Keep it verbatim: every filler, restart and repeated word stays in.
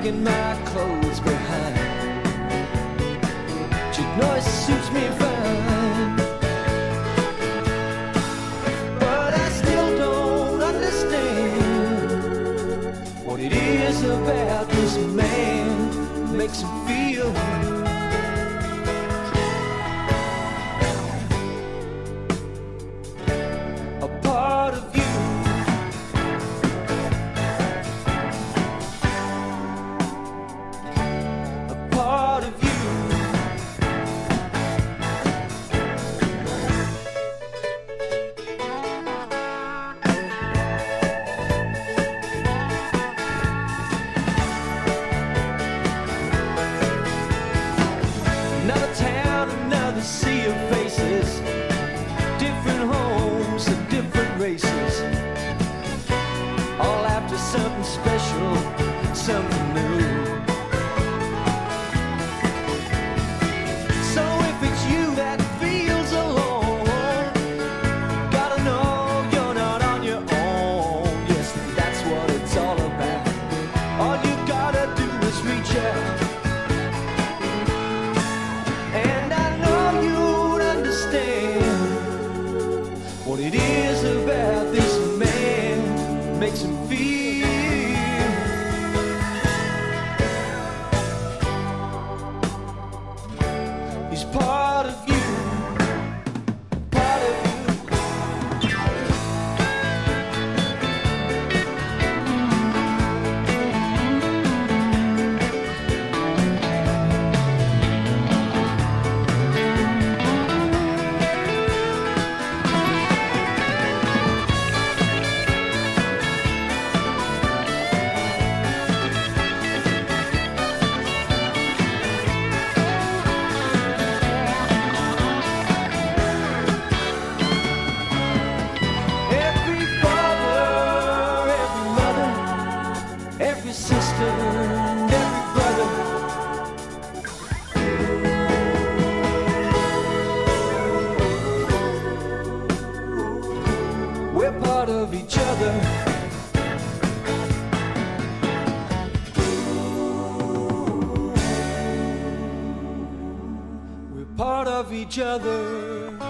leaving my clothes behind. You know it suits me fine, but I still don't understand what it is about this man makes him feel a part of you. A part of you. Another town, another sea of faces, different homes and different races, all after something special, something new. So if it's you that feels alone, gotta know you're not on your own. Yes, that's what it's all about. All you gotta do is reach out. What it is about this man makes him feel he's part of you, part of you. Every sister and every brother, we're part of each other. We're part of each other.